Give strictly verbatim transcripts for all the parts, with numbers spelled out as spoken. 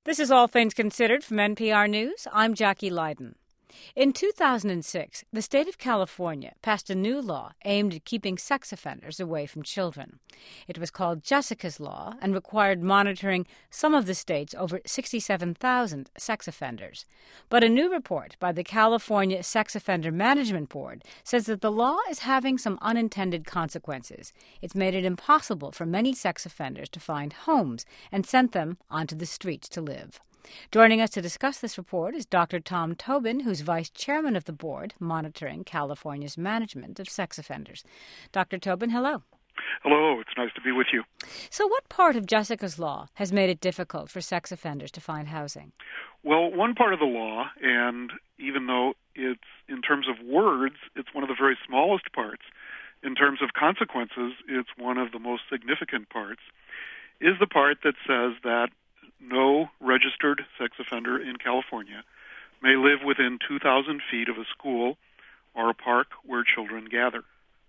This is All Things Considered from N P R News. I'm Jackie Leiden. In two thousand six, the state of California passed a new law aimed at keeping sex offenders away from children. It was called Jessica's Law and required monitoring some of the state's over sixty-seven thousand sex offenders. But a new report by the California Sex Offender Management Board says that the law is having some unintended consequences. It's made it impossible for many sex offenders to find homes and sent them onto the streets to live. Joining us to discuss this report is Doctor Tom Tobin, who's vice chairman of the board monitoring California's management of sex offenders. Doctor Tobin, hello. Hello, it's nice to be with you. So what part of Jessica's Law has made it difficult for sex offenders to find housing? Well, one part of the law, and even though it's, in terms of words, it's one of the very smallest parts, in terms of consequences, it's one of the most significant parts, is the part that says that no registered sex offender in California may live within two thousand feet of a school or a park where children gather.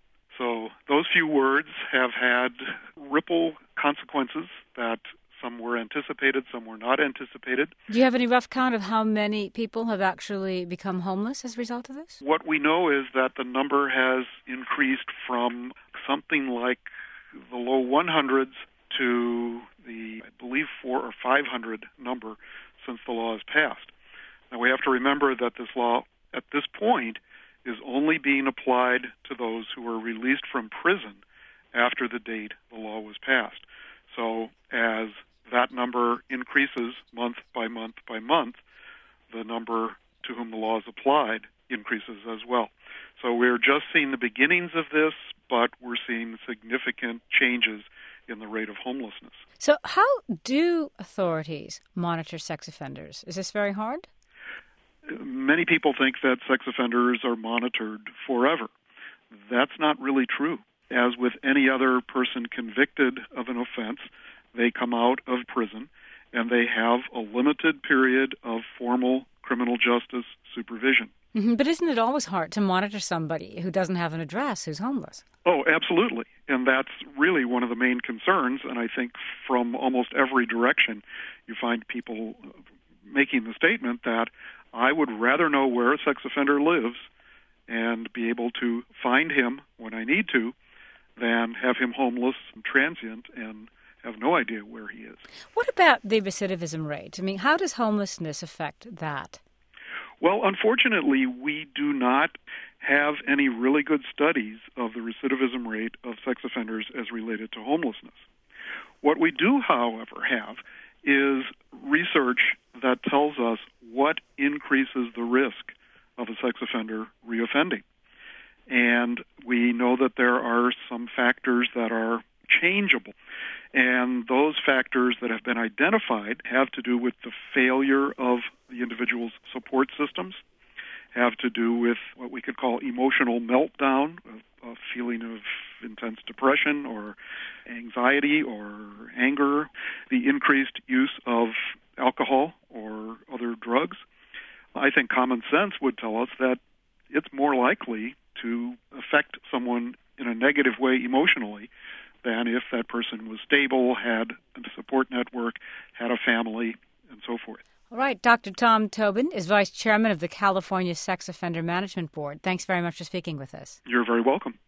So those few words have had ripple consequences that some were anticipated, some were not anticipated. Do you have any rough count of how many people have actually become homeless as a result of this? What we know is that the number has increased from something like the low one hundreds to the, I believe, four or five hundred number since the law is passed. Now, we have to remember that this law, at this point, is only being applied to those who were released from prison after the date the law was passed. So, as that number increases month by month by month, the number to whom the law is applied increases as well. So we're just seeing the beginnings of this, but we're seeing significant changes in the rate of homelessness. So how do authorities monitor sex offenders? Is this very hard? Many people think that sex offenders are monitored forever. That's not really true. As with any other person convicted of an offense, they come out of prison and they have a limited period of formal criminal justice supervision. Mm-hmm. But isn't it always hard to monitor somebody who doesn't have an address, who's homeless? Oh, absolutely. And that's really one of the main concerns. And I think from almost every direction, you find people making the statement that I would rather know where a sex offender lives and be able to find him when I need to than have him homeless and transient and have no idea where he is. What about the recidivism rate? I mean, how does homelessness affect that? Well, unfortunately, we do not have any really good studies of the recidivism rate of sex offenders as related to homelessness. What we do, however, have is research that tells us what increases the risk of a sex offender reoffending. And we know that there are some factors that are changeable. And those factors that have been identified have to do with the failure of the individual's support systems, have to do with what we could call emotional meltdown, a, a feeling of intense depression or anxiety or anger, the increased use of alcohol or other drugs. I think common sense would tell us that it's more likely to affect someone in a negative way emotionally than if that person was stable, had a support network, had a family, and so forth. All right. Doctor Tom Tobin is vice chairman of the California Sex Offender Management Board. Thanks very much for speaking with us. You're very welcome.